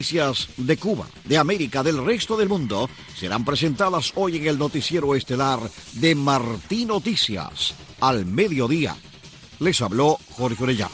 Noticias de Cuba, de América, del resto del mundo, serán presentadas hoy en el noticiero estelar de Martí Noticias, al mediodía. Les habló Jorge Orellana.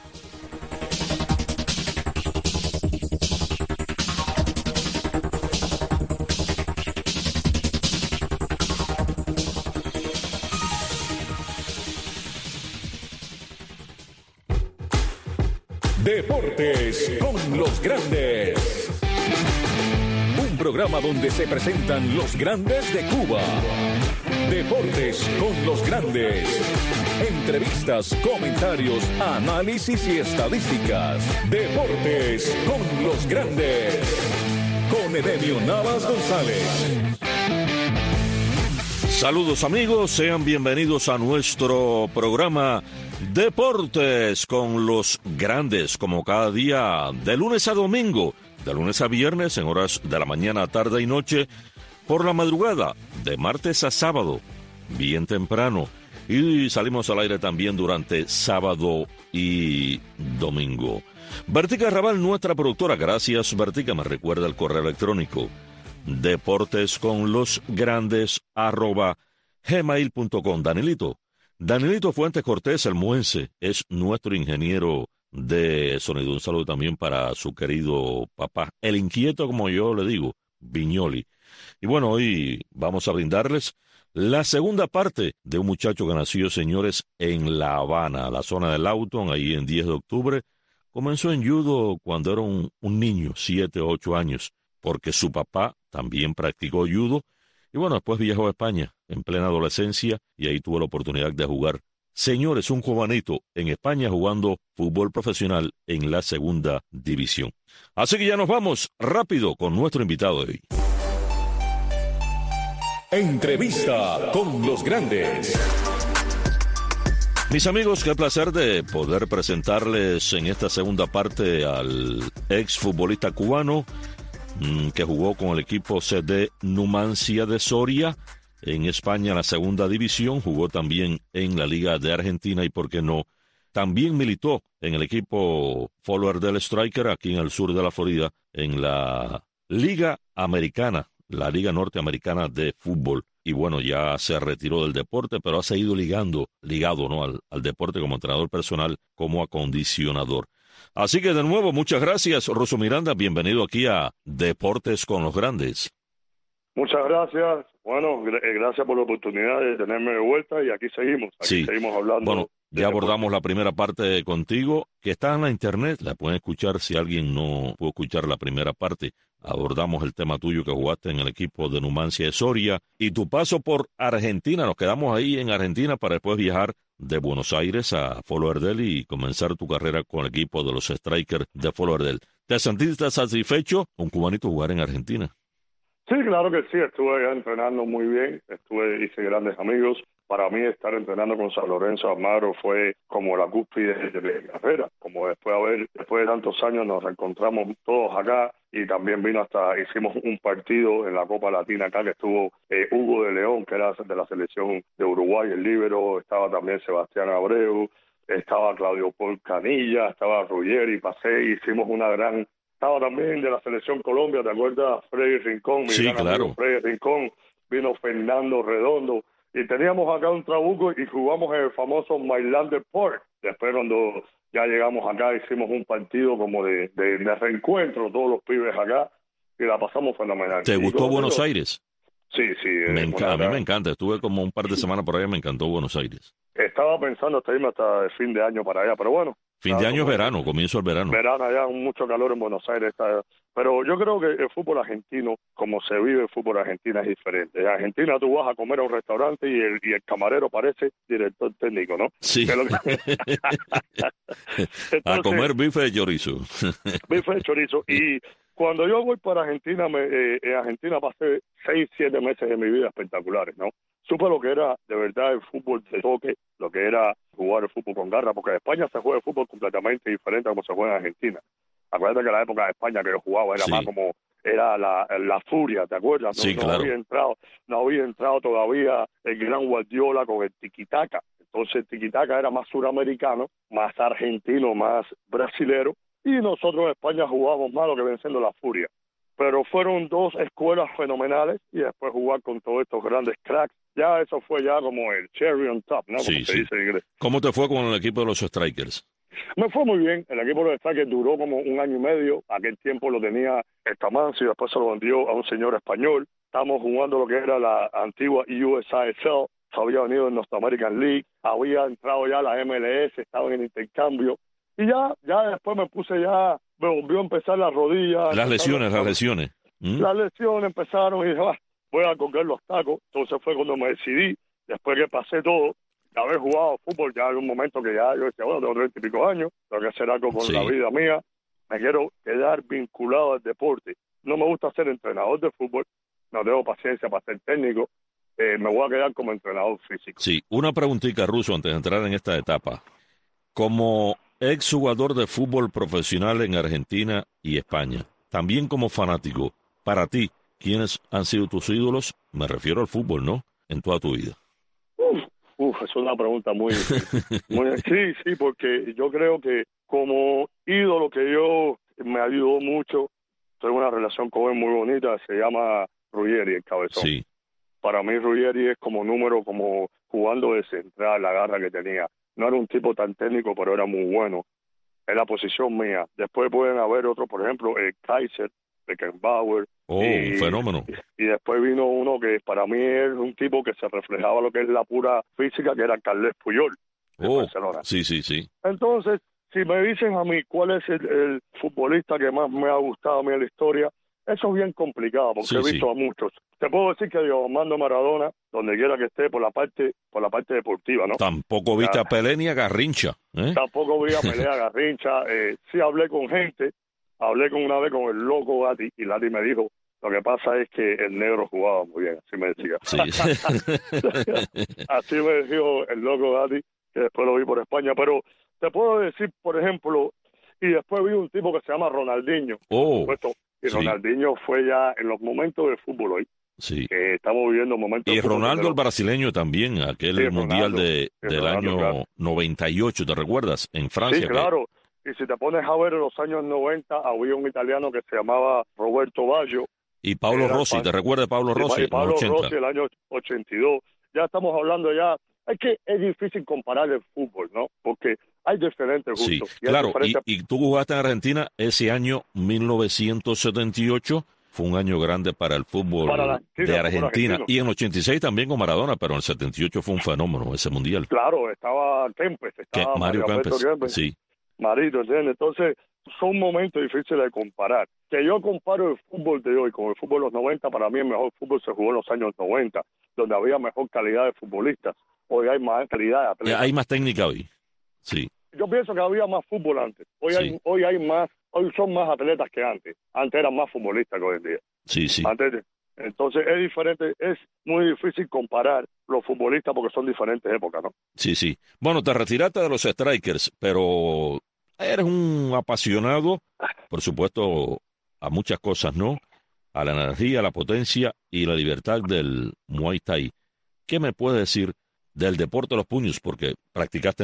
Deportes con los grandes. Un programa donde se presentan los grandes de Cuba. Deportes con los grandes. Entrevistas, comentarios, análisis y estadísticas. Deportes con los grandes. Con Edenio Navas González. Saludos amigos, sean bienvenidos a nuestro programa Deportes con los grandes, como cada día, de lunes a domingo, de lunes a viernes, en horas de la mañana, tarde y noche, por la madrugada, de martes a sábado, bien temprano, y salimos al aire también durante sábado y domingo. Bertica Raval, nuestra productora, gracias Bertica, me recuerda el correo electrónico, deportesconlosgrandes@gmail.com. Danilito Fuentes Cortés, el Muense, es nuestro ingeniero de sonido. Un saludo también para su querido papá, el inquieto, como yo le digo, Viñoli. Y bueno, hoy vamos a brindarles la segunda parte de un muchacho que nació, señores, en La Habana, la zona del Auton, ahí en 10 de octubre. Comenzó en judo cuando era un niño, 7 o 8 años, porque su papá también practicó judo. Y bueno, después viajó a España en plena adolescencia y ahí tuvo la oportunidad de jugar. Señores, un cubanito en España jugando fútbol profesional en la segunda división. Así que ya nos vamos rápido con nuestro invitado de hoy. Entrevista con los grandes. Mis amigos, qué placer de poder presentarles en esta segunda parte al exfutbolista cubano que jugó con el equipo CD Numancia de Soria en España en la segunda división, jugó también en la Liga de Argentina y, por qué no, también militó en el equipo Follower del Striker aquí en el sur de la Florida en la Liga Americana, la Liga Norteamericana de Fútbol. Y bueno, ya se retiró del deporte, pero ha seguido ligado, ¿no?, al deporte como entrenador personal, como acondicionador. Así que de nuevo, muchas gracias, Rosso Miranda, bienvenido aquí a Deportes con los Grandes. Muchas gracias, bueno, gracias por la oportunidad de tenerme de vuelta y aquí seguimos, seguimos hablando. Bueno, ya abordamos la primera parte contigo, que está en la internet, la pueden escuchar si alguien no pudo escuchar la primera parte. Abordamos el tema tuyo que jugaste en el equipo de Numancia de Soria y tu paso por Argentina. Nos quedamos ahí en Argentina para después viajar de Buenos Aires a Fort Lauderdale y comenzar tu carrera con el equipo de los Strikers de Fort Lauderdale. ¿Te sentiste satisfecho un cubanito jugar en Argentina? Sí, claro que sí, estuve allá entrenando muy bien, hice grandes amigos. Para mí estar entrenando con San Lorenzo Almagro fue como la cúspide de mi carrera, como después de tantos años nos encontramos todos acá y también hicimos un partido en la Copa Latina acá que estuvo Hugo de León, que era de la selección de Uruguay, el líbero, estaba también Sebastián Abreu, estaba Claudio Paul Canilla, estaba Ruggeri, estaba también de la selección Colombia, ¿te acuerdas? Freddy Rincón, sí, claro. Freddy Rincón, vino Fernando Redondo, y teníamos acá un trabuco y jugamos en el famoso Mailander Park. Después cuando ya llegamos acá hicimos un partido como de reencuentro, todos los pibes acá, y la pasamos fenomenal. ¿Te gustó Buenos Aires? Sí. A mí me encanta, estuve como un par de semanas por allá, me encantó Buenos Aires. Estaba pensando hasta irme hasta el fin de año para allá, pero bueno. Fin de año es verano, comienzo el verano. Verano allá, mucho calor en Buenos Aires. Pero yo creo que el fútbol argentino, como se vive el fútbol argentino, es diferente. En Argentina tú vas a comer a un restaurante y el camarero parece director técnico, ¿no? Sí. Entonces, a comer bife de chorizo. Bife de chorizo. Y cuando yo voy para Argentina, en Argentina pasé 6-7 meses de mi vida espectaculares, ¿no? Supe lo que era de verdad el fútbol de toque, lo que era jugar el fútbol con garra, porque en España se juega el fútbol completamente diferente a como se juega en Argentina. Acuérdate que la época de España que yo jugaba era más como era la furia, ¿te acuerdas? Sí, claro. No había entrado todavía el gran Guardiola con el tiquitaca. Entonces el tiquitaca era más suramericano, más argentino, más brasilero, y nosotros en España jugábamos más lo que viene siendo la Furia. Pero fueron dos escuelas fenomenales y después jugar con todos estos grandes cracks, ya eso fue ya como el cherry on top, ¿no? Sí, Como se sí. dice en inglés. ¿Cómo te fue con el equipo de los Strikers? Me fue muy bien, el equipo de los Strikers duró como 1 año y medio, aquel tiempo lo tenía Estamancio y después se lo vendió a un señor español, estábamos jugando lo que era la antigua USISL, había venido en North American League, había entrado ya la MLS, estaban en intercambio, y ya después me volvió a empezar la rodilla. Las lesiones. ¿Mm? Las lesiones empezaron y dije, voy a colgar los tacos. Entonces fue cuando me decidí, después que pasé todo, de haber jugado fútbol, ya en un momento que ya yo decía, bueno, tengo 30 y pico años, tengo que hacer algo con la vida mía, me quiero quedar vinculado al deporte. No me gusta ser entrenador de fútbol, no tengo paciencia para ser técnico, me voy a quedar como entrenador físico. Sí, una preguntita, Russo, antes de entrar en esta etapa. Como exjugador de fútbol profesional en Argentina y España, también como fanático, para ti, ¿quiénes han sido tus ídolos? Me refiero al fútbol, ¿no? En toda tu vida. Es una pregunta muy sí, porque yo creo que como ídolo que yo me ayudó mucho, tengo una relación con él muy bonita, se llama Ruggeri, el cabezón. Sí. Para mí Ruggeri es como número, como jugando de central, la garra que tenía. No era un tipo tan técnico, pero era muy bueno. Es la posición mía. Después pueden haber otros, por ejemplo, el Kaiser, Beckenbauer. Un fenómeno. Y después vino uno que para mí es un tipo que se reflejaba lo que es la pura física, que era Carles Puyol, de Barcelona. Sí. Entonces, si me dicen a mí cuál es el futbolista que más me ha gustado a mí en la historia, eso es bien complicado, porque he visto a muchos. Te puedo decir que Diego Armando Maradona, donde quiera que esté, por la parte deportiva, ¿no? Tampoco viste a Pelé ni a Garrincha, ¿eh? Tampoco vi a Pelé, a Garrincha. Sí hablé con gente, una vez con el loco Gatti, y Gatti me dijo, lo que pasa es que el negro jugaba muy bien, así me decía. Sí. Así me dijo el loco Gatti, que después lo vi por España. Pero te puedo decir, por ejemplo, y después vi un tipo que se llama Ronaldinho, por supuesto, y Ronaldinho fue ya en los momentos de fútbol hoy. Sí. Estamos viviendo momentos. Y Ronaldo el brasileño también, aquel mundial del año claro. 98, ¿te recuerdas? En Francia. Sí, claro. Y si te pones a ver en los años 90, había un italiano que se llamaba Roberto Baggio. Y Paolo Rossi, ¿te recuerdas de Paolo Rossi? Y Paolo Rossi, el año 82. Ya estamos hablando ya. Es que es difícil comparar el fútbol, ¿no? Porque hay diferentes gustos. Sí, claro. Y tú jugaste en Argentina ese año 1978. Fue un año grande para el fútbol de Argentina. Y en el 86 también con Maradona, pero en el 78 fue un fenómeno ese mundial. Claro, estaba Kempes, estaba Mario Kempes. Sí. Marito, ¿entiendes? Entonces, son momentos difíciles de comparar. Que yo comparo el fútbol de hoy con el fútbol de los 90, para mí el mejor fútbol se jugó en los años 90, donde había mejor calidad de futbolistas. Hoy hay más calidad de atletas. Hay más técnica hoy, sí. Yo pienso que había más fútbol antes. Hoy son más atletas que antes. Antes eran más futbolistas que hoy en día. Sí. Entonces es diferente, es muy difícil comparar los futbolistas porque son diferentes épocas, ¿no? Sí. Bueno, te retiraste de los Strikers, pero eres un apasionado, por supuesto, a muchas cosas, ¿no? A la energía, a la potencia y la libertad del Muay Thai. ¿Qué me puedes decir del deporte de los puños? Porque practicaste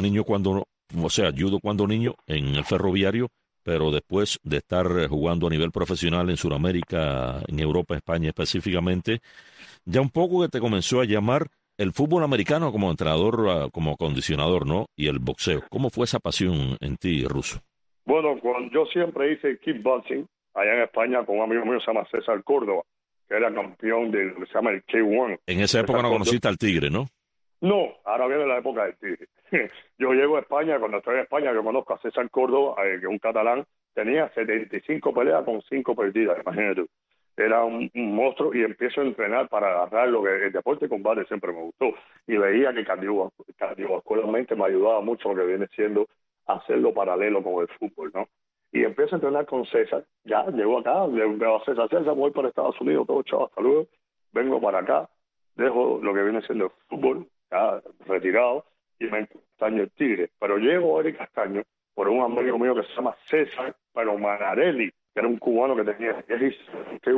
judo cuando niño en el Ferroviario, pero después de estar jugando a nivel profesional en Sudamérica, en Europa, España específicamente, ya un poco que te comenzó a llamar el fútbol americano como entrenador, como acondicionador, ¿no? Y el boxeo. ¿Cómo fue esa pasión en ti, Russo? Bueno, yo siempre hice kickboxing allá en España con un amigo mío que se llama César Córdoba, que era campeón de lo que se llama el K1. En esa época no conociste al Tigre, ¿no? No, ahora viene la época del Tigre. Yo llego a España, cuando estoy en España, yo conozco a César Córdoba, que es un catalán, tenía 75 peleas con 5 perdidas, imagínate tú. Era un monstruo y empiezo a entrenar para agarrar lo que el deporte de combate siempre me gustó. Y veía que cardiovascularmente me ayudaba mucho lo que viene siendo hacerlo paralelo con el fútbol, ¿no? Y empiezo a entrenar con César. Ya, llego acá, le veo a César, voy para Estados Unidos, todo chavo, hasta luego. Vengo para acá, dejo lo que viene siendo el fútbol, ya retirado, y me encuentro el Tigre. Pero llego a Eric Castaño por un amigo mío que se llama César, pero Manarelli, que era un cubano que tenía que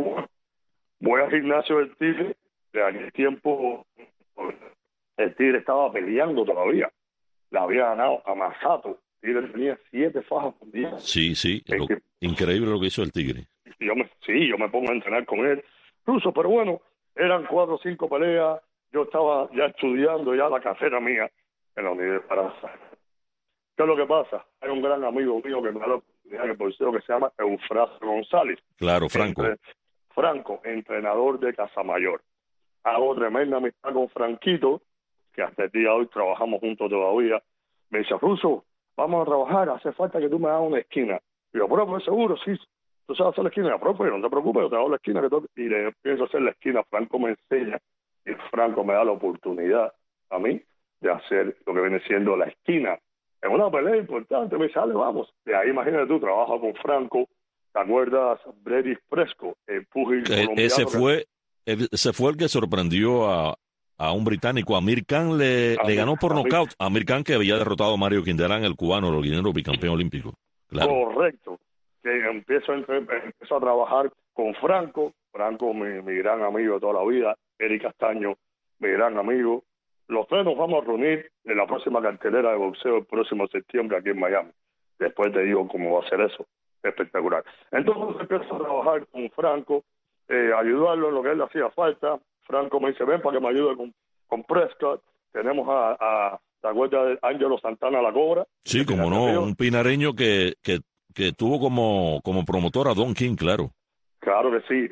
voy al gimnasio del Tigre. De aquel tiempo el Tigre estaba peleando todavía, le había ganado a Masato Tigre tenía 7 fajas mundiales. Sí, increíble lo que hizo el Tigre. Yo me pongo a entrenar con él, Russo, pero bueno, eran 4 o 5 peleas, yo estaba ya estudiando ya la carrera mía en la universidad. ¿Qué es lo que pasa? Hay un gran amigo mío que me da la oportunidad en el boxeo que se llama Eufrasio González. Claro, Franco. Franco, entrenador de Casamayor. Hago tremenda amistad con Franquito, que hasta el día de hoy trabajamos juntos todavía. Me dice, Russo, vamos a trabajar, hace falta que tú me hagas una esquina. Y yo, pero seguro, sí, tú sabes hacer la esquina. Y yo, pero no te preocupes, yo te hago la esquina. Y le pienso hacer la esquina, Franco me enseña, y Franco me da la oportunidad a mí de hacer lo que viene siendo la esquina. Es una pelea importante, me sale, vamos. De ahí, imagínate tú, trabajas con Franco, ¿te acuerdas? Brady Fresco, el púgil colombiano. Ese fue el que sorprendió a un británico. Amir Khan le ganó por nocaut. Amir Khan, que había derrotado a Mario Quinterán, el cubano, el guinero bicampeón olímpico. Claro. Correcto. Que empiezo a trabajar con Franco, mi gran amigo de toda la vida, Eric Castaño, mi gran amigo. Los tres nos vamos a reunir en la próxima cartelera de boxeo el próximo septiembre aquí en Miami. Después te digo cómo va a ser eso. Espectacular. Entonces empiezo a trabajar con Franco, ayudarlo en lo que él le hacía falta. Franco me dice, ven para que me ayude con Prescott. Tenemos ¿te acuerdas de Ángelo Santana La Cobra? Sí, como no, un pinareño que tuvo como promotor a Don King, claro. Claro que sí.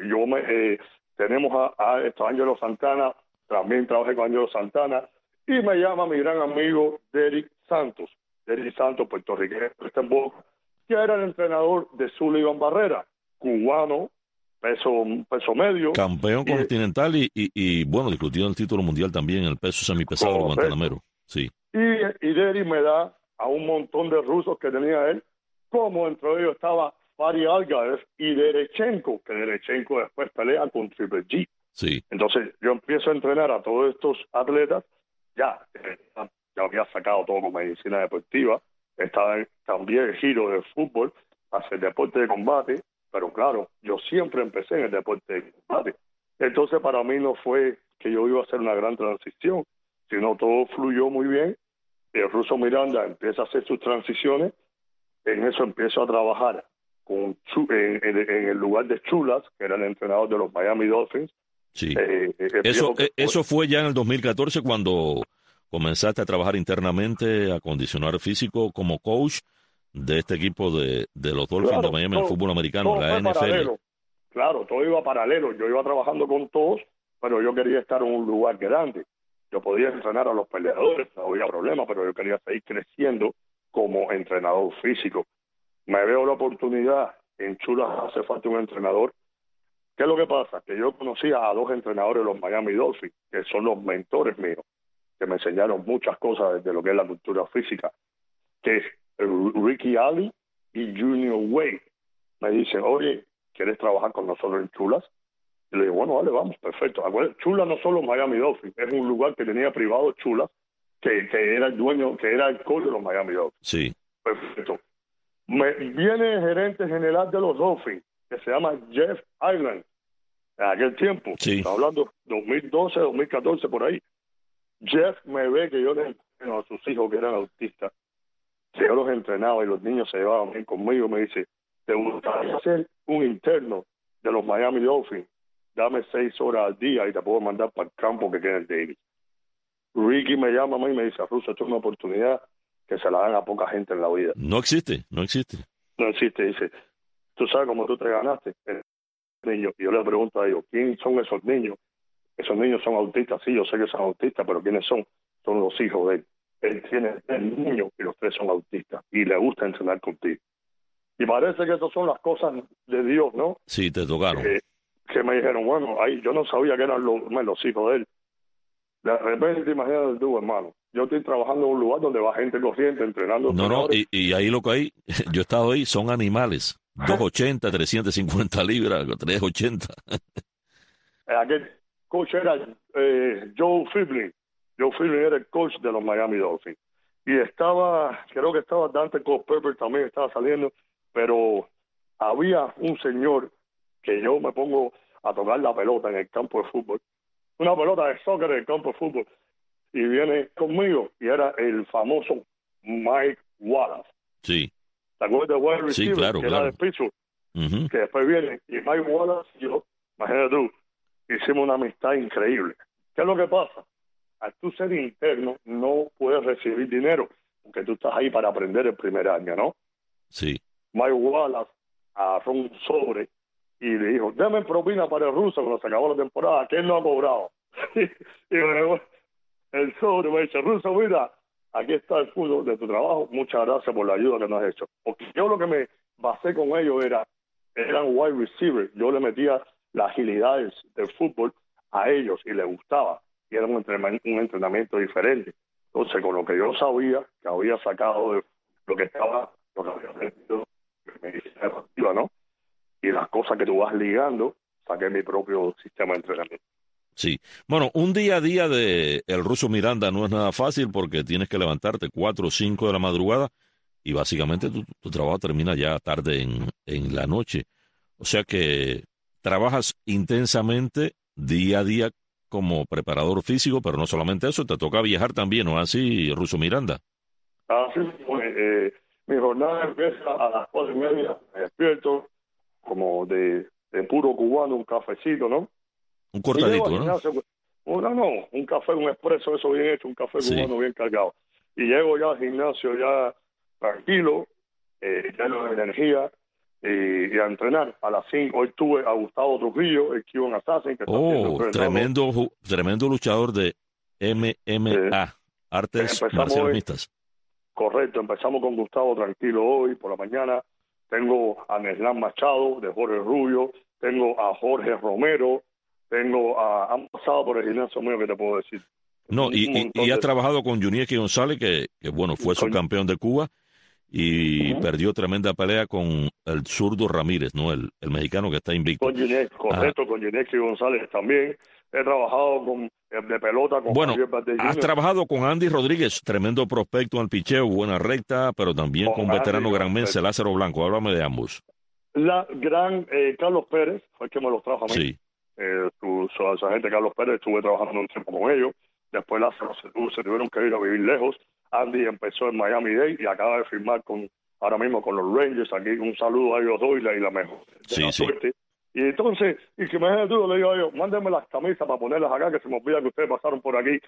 Tenemos a Ángelo Santana, también trabajé con Ángelo Santana, y me llama mi gran amigo Derek Santos, puertorriqueño, que era el entrenador de Sullivan Barrera, cubano, peso medio. Campeón continental y bueno, discutió el título mundial también en el peso semipesado de Guantanamero. Sí. Y Derek me da a un montón de rusos que tenía él, como entre ellos estaba Fari Algaev y Derechenko, que Derechenko después pelea con Triple G. Sí. Entonces yo empiezo a entrenar a todos estos atletas, ya había sacado todo con medicina deportiva, estaba también el giro del fútbol, hacer deporte de combate, pero claro, yo siempre empecé en el deporte de combate. Entonces para mí no fue que yo iba a hacer una gran transición, sino todo fluyó muy bien. El ruso Miranda empieza a hacer sus transiciones, en eso empiezo a trabajar en el lugar de Chulas, que era el entrenador de los Miami Dolphins. Sí. Eso fue ya en el 2014 cuando comenzaste a trabajar internamente, a acondicionar físico como coach de este equipo de los Dolphins de Miami en el fútbol americano, la NFL. Paralelo. Claro, todo iba paralelo. Yo iba trabajando con todos, pero yo quería estar en un lugar grande. Yo podía entrenar a los peleadores, no había problema, pero yo quería seguir creciendo como entrenador físico. Me veo la oportunidad, en Chulas hace falta un entrenador. ¿Qué es lo que pasa? Que yo conocía a 2 entrenadores de los Miami Dolphins, que son los mentores míos, que me enseñaron muchas cosas desde lo que es la cultura física, que es Ricky Ali y Junior Wade. Me dicen, oye, ¿quieres trabajar con nosotros en Chulas? Y le digo, bueno, vale, vamos, perfecto. Chulas no son los Miami Dolphins, es un lugar que tenía privado Chulas, que era el dueño, que era el coach de los Miami Dolphins. Sí. Perfecto. Viene el gerente general de los Dolphins, que se llama Jeff Island, en aquel tiempo, sí. Está hablando 2012, 2014, por ahí. Jeff me ve que yo le entreno a sus hijos que eran autistas, que yo los entrenaba y los niños se llevaban bien conmigo. Me dice, ¿te gustaría ser un interno de los Miami Dolphins? Dame 6 horas al día y te puedo mandar para el campo que queda en Davis. Ricky me llama a mí y me dice, Russo, esto es una oportunidad que se la dan a poca gente en la vida. No existe. No existe, dice. Tú sabes cómo tú te ganaste el niño. Y yo le pregunto a ellos, ¿quién son esos niños? Esos niños son autistas. Sí, yo sé que son autistas, pero ¿quiénes son? Son los hijos de él. Él tiene 3 niños y los 3 son autistas. Y le gusta entrenar contigo. Y parece que esas son las cosas de Dios, ¿no? Sí, te tocaron. Que me dijeron, bueno, ahí yo no sabía que eran los hijos de él. De repente, imagínate tú, hermano. Yo estoy trabajando en un lugar donde va gente corriente, entrenando. No, y ahí lo que hay, yo he estado ahí, son animales. 280, 350 libras, 380. Aquel coach era Joe Fielding. Joe Fielding era el coach de los Miami Dolphins. Y creo que estaba Dante Culpepper también estaba saliendo, pero había un señor que yo me pongo a tocar la pelota en el campo de fútbol. Una pelota de soccer en el campo de fútbol. Y viene conmigo, y era el famoso Mike Wallace. Sí. ¿Te acuerdas de wide receiver? Sí, claro, que claro. era de Pittsburgh, Ujú. que después viene, y Mike Wallace y yo, imagínate tú, hicimos una amistad increíble. ¿Qué es lo que pasa? Al tú ser interno, no puedes recibir dinero, porque tú estás ahí para aprender el primer año, ¿no? Sí. Mike Wallace agarró un sobre y le dijo, dame propina para el ruso cuando se acabó la temporada, que él no ha cobrado. Y me dejó el sobre, me dice, ruso, mira, aquí está el fútbol de tu trabajo, muchas gracias por la ayuda que nos has hecho. Porque yo lo que me basé con ellos eran wide receivers, yo le metía las agilidades del fútbol a ellos y les gustaba, y era un entrenamiento diferente. Entonces, con lo que yo sabía, que había sacado de lo que había aprendido, medicina deportiva, ¿no? Y las cosas que tú vas ligando, saqué mi propio sistema de entrenamiento. Sí. Bueno, un día a día de el ruso Miranda no es nada fácil porque tienes que levantarte 4 o 5 de la madrugada y básicamente tu trabajo termina ya tarde en la noche. O sea que trabajas intensamente día a día como preparador físico, pero no solamente eso, te toca viajar también, ¿no es así, ruso Miranda? Así, mi jornada empieza a las 4:30, me despierto como de puro cubano, un cafecito, ¿no? Un Y llego al cortadito, ¿no? gimnasio, un café, un expreso, eso bien hecho, un café Sí. cubano bien cargado. Y llego ya al gimnasio ya tranquilo, lleno de energía, y a entrenar. A las 5, hoy tuve a Gustavo Trujillo, el Cuban Assassin, que está siendo Oh, entrenado. tremendo luchador de Eh, MMA, artes empezamos marciales hoy, mixtas. correcto, empezamos con Gustavo tranquilo hoy, por la mañana. Tengo a Neslan Machado, de Jorge Rubio, tengo a Jorge Romero, han pasado por el gimnasio mío, que te puedo decir. No, Un y montón has de... trabajado con Junieki González, que bueno, fue Con, subcampeón de Cuba y ujú, perdió tremenda pelea con el zurdo Ramírez, ¿no? El mexicano que está invicto. con Ginés, Ah, correcto, con Ginés González también. He trabajado de pelota con bueno, Javier Valdez has Jr., trabajado con Andy Rodríguez, tremendo prospecto en el picheo, buena recta, pero también con con Andy, veterano granmense Lázaro Blanco. Háblame de ambos. la gran Carlos Pérez, fue el que me los trajo a mí. Sí. Su agente Carlos Pérez, estuve trabajando un tiempo con ellos. Después Lázaro se tuvieron que ir a vivir lejos. Andy empezó en Miami-Dade y acaba de firmar ahora mismo con los Rangers. Aquí un saludo a ellos dos y la mejor de Sí, la sí. suerte. Y entonces, y que me deje tú, le digo a ellos, mándenme las camisas para ponerlas acá, que se me olvida que ustedes pasaron por aquí.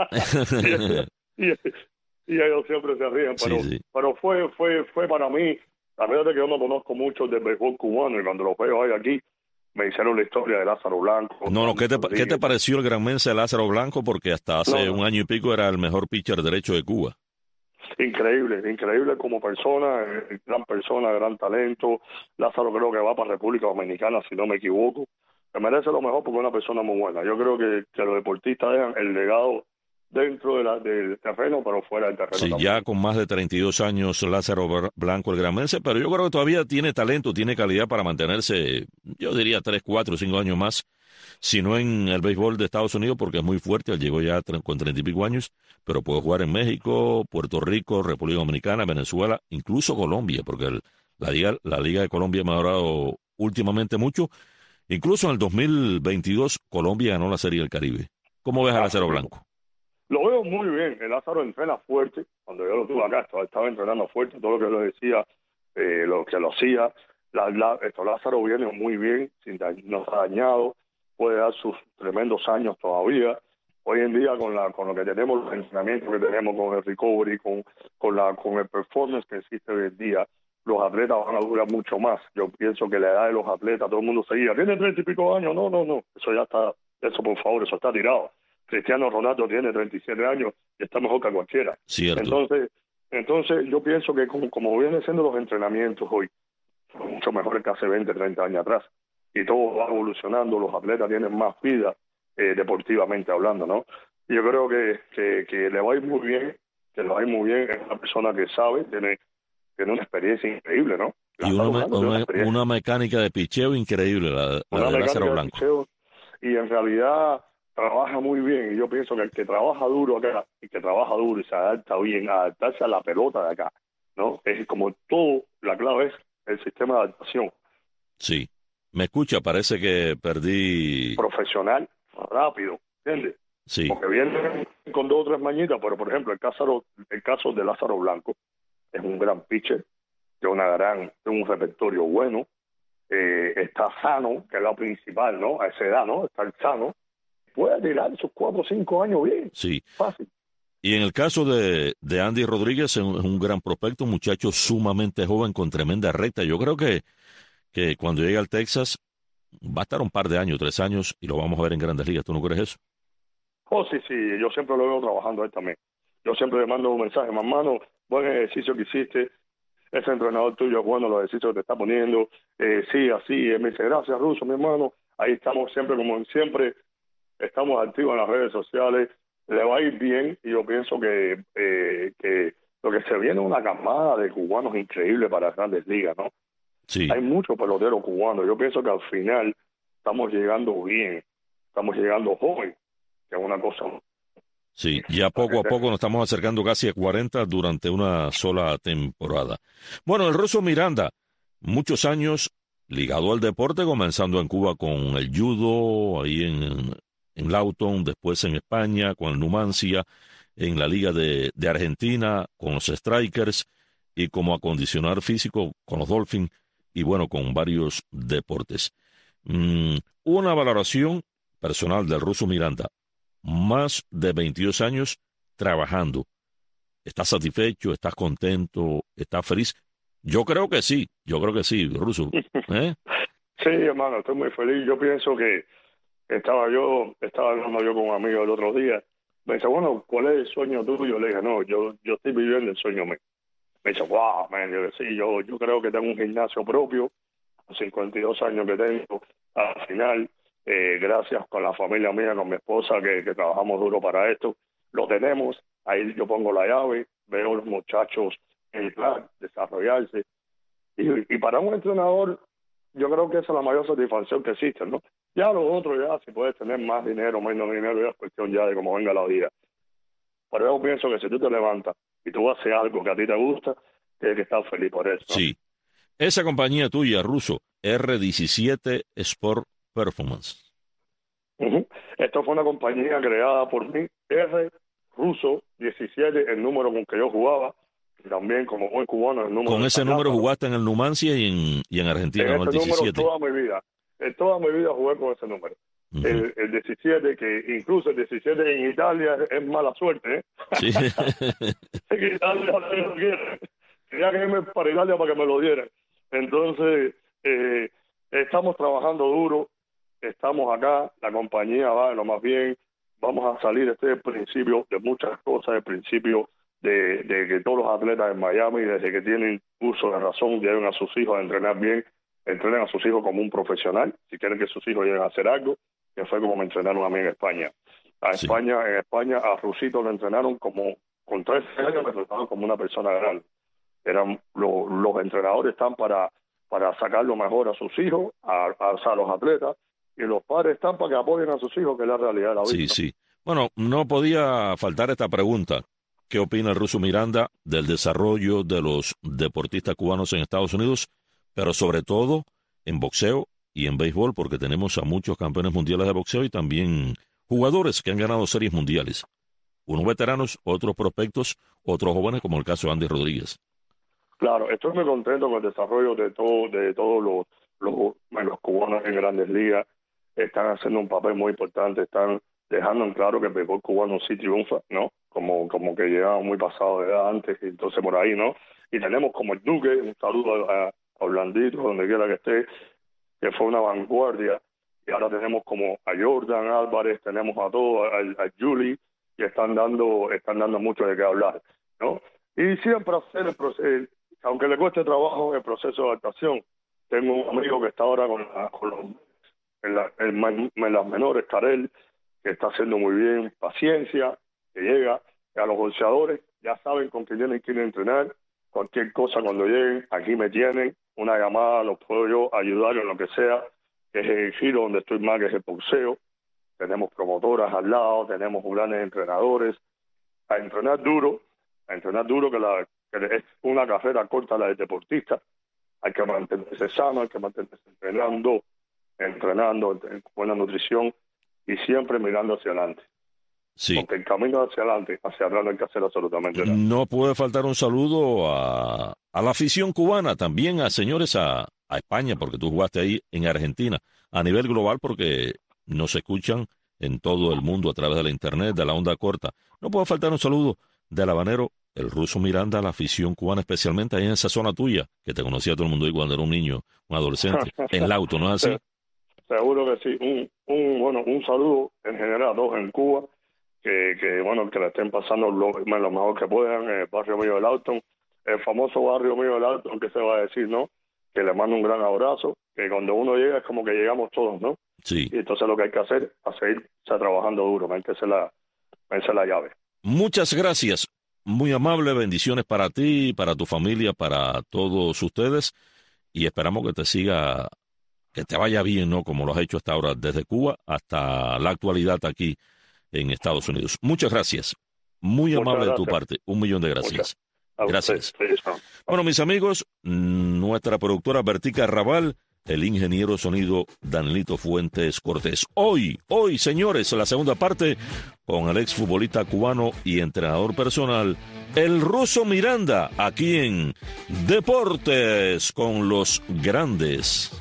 y, y, y ellos siempre se ríen, Sí, sí. pero fue para mí, la verdad es que yo no conozco mucho del béisbol cubano, y cuando los veo ahí aquí, me hicieron la historia de Lázaro Blanco. No, no, ¿qué te Rodríguez. pareció el granmense Lázaro Blanco? Porque hasta No, hace un no, año y pico era el mejor pitcher derecho de Cuba. increíble como persona, gran persona, gran talento. Lázaro creo que va para República Dominicana, si no me equivoco. Me merece lo mejor porque es una persona muy buena. Yo creo que los deportistas dejan el legado dentro del terreno, pero fuera del terreno Sí, también. ya con más de 32 años Lázaro Blanco el granmense, pero yo creo que todavía tiene talento, tiene calidad para mantenerse, yo diría 3, 4, 5 años más, si no en el béisbol de Estados Unidos, porque es muy fuerte, él llegó ya con 30 y pico años, pero puede jugar en México, Puerto Rico, República Dominicana, Venezuela, incluso Colombia, porque la Liga de Colombia ha mejorado últimamente mucho, incluso en el 2022 Colombia ganó la Serie del Caribe. ¿Cómo ves a Así Lázaro mismo. Blanco? Lo veo muy bien. El Lázaro entrena fuerte. Cuando yo lo tuve acá, estaba entrenando fuerte. Todo lo que lo decía, lo que lo hacía. Lázaro viene muy bien, no está dañado. Puede dar sus tremendos años todavía. Hoy en día, con lo que tenemos, los entrenamientos que tenemos, con el recovery, con el performance que existe hoy en día, los atletas van a durar mucho más. Yo pienso que la edad de los atletas, todo el mundo seguía, tiene 30 y pico años. No. Eso ya está, eso por favor, eso está tirado. Cristiano Ronaldo tiene 37 años y está mejor que cualquiera. Cierto. Entonces yo pienso que como vienen siendo los entrenamientos hoy, son mucho mejores que hace 20, 30 años atrás. Y todo va evolucionando, los atletas tienen más vida, deportivamente hablando, ¿no? Y yo creo que le va a ir muy bien, es una persona que sabe, tiene una experiencia increíble, ¿no? Y Lázaro Blanco tiene una experiencia. una mecánica de picheo increíble, la Una de Lázaro mecánica de Blanco. picheo, y en realidad trabaja muy bien. Y yo pienso que el que trabaja duro acá, y que trabaja duro y se adapta bien, adaptarse a la pelota de acá, ¿no? Es como todo, la clave es el sistema de adaptación Sí. Me escucha, parece que perdí. profesional, rápido, ¿entiendes? Sí, Porque viene con 2 o 3 mañitas, pero por ejemplo el caso de Lázaro Blanco es un gran pitcher, tiene un repertorio bueno, está sano, que es lo principal, ¿no? A esa edad, ¿no? Estar sano. Puede tirar sus 4 o 5 años bien. Sí. Fácil. Y en el caso de Andy Rodríguez, es un gran prospecto, un muchacho sumamente joven con tremenda recta. Yo creo que cuando llegue al Texas va a estar un par de años, 3 años, y lo vamos a ver en Grandes Ligas. ¿Tú no crees eso? Oh, sí, yo siempre lo veo trabajando a él también. Yo siempre le mando un mensaje, hermano, buen ejercicio que hiciste, ese entrenador tuyo es bueno, los ejercicios que te está poniendo, sí, así, él me dice, gracias, Russo, mi hermano, ahí estamos siempre, como siempre, estamos activos en las redes sociales, le va a ir bien, y yo pienso que lo que se viene es una camada de cubanos increíble para las Grandes Ligas, ¿no? Sí. Hay muchos peloteros cubanos, yo pienso que al final estamos llegando bien, estamos llegando joven, que es una cosa. Sí, ya poco a poco nos estamos acercando casi a 40 durante una sola temporada. Bueno, el ruso Miranda, muchos años ligado al deporte, comenzando en Cuba con el judo, ahí en Lawton, después en España con el Numancia, en la Liga de Argentina con los Strikers y como acondicionador físico con los Dolphins y bueno, con varios deportes. Una valoración personal del ruso Miranda. Más de 22 años trabajando. ¿Estás satisfecho? ¿Estás contento? ¿Estás feliz? Yo creo que sí, Russo. Sí, hermano, estoy muy feliz. Yo pienso que estaba hablando yo con un amigo el otro día. Me dice, bueno, ¿cuál es el sueño tuyo? Le dije, no, yo estoy viviendo el sueño mío. Me dice, wow, man, yo sí, yo creo que tengo un gimnasio propio, 52 años que tengo. Al final, gracias con la familia mía, con mi esposa, que trabajamos duro para esto, lo tenemos. Ahí yo pongo la llave, veo a los muchachos en plan, desarrollarse. Y para un entrenador, yo creo que esa es la mayor satisfacción que existe, ¿no? Ya lo otro, ya si puedes tener más dinero, menos dinero, ya es cuestión ya de cómo venga la vida. Pero yo pienso que si tú te levantas y tú haces algo que a ti te gusta, tienes que estar feliz por eso, ¿no? Sí. Esa compañía tuya, Russo, R17 Sport Performance. Esto fue una compañía creada por mí, R. Russo 17, el número con que yo jugaba, y también como buen cubano el número. Con ese número jugaste en el Numancia y en Argentina, en ¿no? El ese 17. número toda mi vida jugué con ese número. El 17, que incluso el 17 en Italia es mala suerte, ¿eh? Sí. En Italia no lo quiere. Tenía que irme para Italia para que me lo dieran. Entonces, estamos trabajando duro, estamos acá, la compañía va lo más bien, vamos a salir. Este es el principio de muchas cosas, el principio de que todos los atletas en Miami, desde que tienen uso de razón, lleven a sus hijos a entrenar bien, entrenen a sus hijos como un profesional, si quieren que sus hijos lleguen a hacer algo, que fue como me entrenaron a mí en España. Sí. En España a Rusito lo entrenaron como, con 13 años me trataban como una persona grande. Los entrenadores están para sacar lo mejor a sus hijos, a los atletas, y los padres están para que apoyen a sus hijos, que es la realidad de la vida. Sí. Bueno, no podía faltar esta pregunta. ¿Qué opina el ruso Miranda del desarrollo de los deportistas cubanos en Estados Unidos, pero sobre todo en boxeo y en béisbol, porque tenemos a muchos campeones mundiales de boxeo y también jugadores que han ganado series mundiales? Unos veteranos, otros prospectos, otros jóvenes, como el caso de Andy Rodríguez. Claro, estoy muy contento con el desarrollo de todos los cubanos en Grandes Ligas. Están haciendo un papel muy importante, están dejando en claro que el béisbol cubano sí triunfa, ¿no? Como que llegaba muy pasado de edad antes, y entonces por ahí, ¿no? Y tenemos como el Duque, un saludo a Orlandito, donde quiera que esté, que fue una vanguardia, y ahora tenemos como a Jordan Álvarez, tenemos a todos, a Julie, que están dando mucho de qué hablar, ¿no? Y siempre hacer el proceso, aunque le cueste trabajo el proceso de adaptación. Tengo un amigo que está ahora en las menores, Carel, que está haciendo muy bien, paciencia, que llega, y a los boxeadores ya saben con quién tienen que ir a entrenar, cualquier cosa cuando lleguen, aquí me tienen, una llamada, los puedo yo ayudar en lo que sea, que es el giro donde estoy más, que es el boxeo. Tenemos promotoras al lado, tenemos grandes entrenadores, a entrenar duro, que es una carrera corta la del deportista. Hay que mantenerse sano, hay que mantenerse entrenando, con buena nutrición y siempre mirando hacia adelante. Sí. Porque el camino hacia adelante no hay que hacer absolutamente nada. No puede faltar un saludo a la afición cubana, también a España, porque tú jugaste ahí en Argentina, a nivel global, porque nos escuchan en todo el mundo a través de la internet, de la onda corta. No puede faltar un saludo del habanero, el Ruso Miranda, a la afición cubana, especialmente ahí en esa zona tuya, que te conocía todo el mundo ahí cuando era un niño, un adolescente, en el auto, ¿no es así? Seguro que sí. Un saludo en general a todos en Cuba, que le estén pasando lo mejor que puedan en el barrio mío del Alton, el famoso barrio mío del Alton, que se va a decir, ¿no? Que le mando un gran abrazo, que cuando uno llega es como que llegamos todos, ¿no? Sí. Y entonces lo que hay que hacer es seguir trabajando duro, esa es la llave. Muchas gracias, muy amable, bendiciones para ti, para tu familia, para todos ustedes, y esperamos que te vaya bien, ¿no? Como lo has hecho hasta ahora, desde Cuba hasta la actualidad aquí en Estados Unidos. Muchas gracias. Muy amable de tu parte. 1.000.000 de gracias. Gracias. Bueno, mis amigos, nuestra productora Bertica Raval, el ingeniero sonido Danilito Fuentes Cortés. Hoy, señores, la segunda parte con el exfutbolista cubano y entrenador personal, el Ruso Miranda, aquí en Deportes con los Grandes.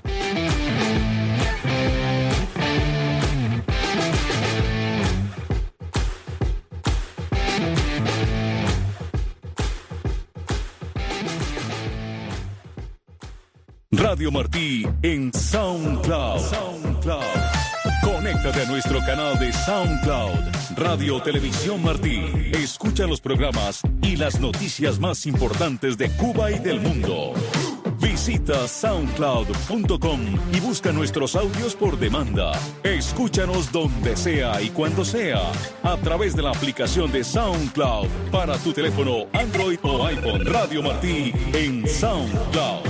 Radio Martí en SoundCloud. Conéctate a nuestro canal de SoundCloud. Radio Televisión Martí. Escucha los programas y las noticias más importantes de Cuba y del mundo. Visita soundcloud.com y busca nuestros audios por demanda. Escúchanos donde sea y cuando sea, a través de la aplicación de SoundCloud para tu teléfono Android o iPhone. Radio Martí en SoundCloud.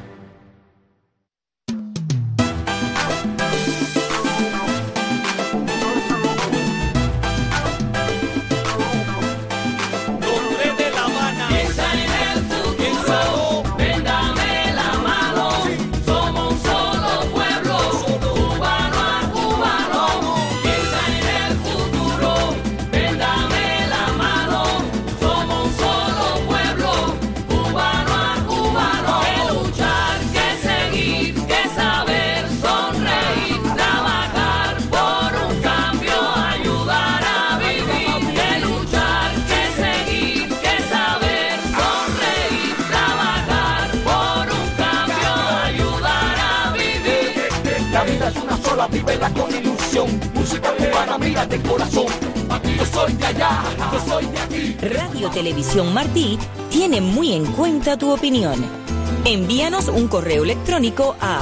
Vívela con ilusión, música cubana, mira de corazón. Aquí yo soy de allá, yo soy de aquí. Radio Televisión Martí tiene muy en cuenta tu opinión. Envíanos un correo electrónico a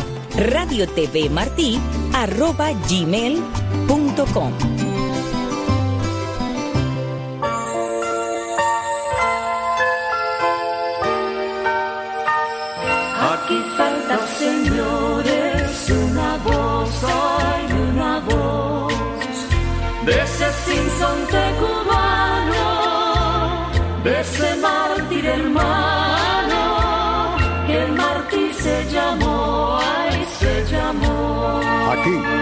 radiotvmarti@gmail.com. Aquí falta, señores, una voz, hay una voz de ese sinsonte cubano, de ese mártir hermano, que el mártir se llamó, ay, se llamó. Aquí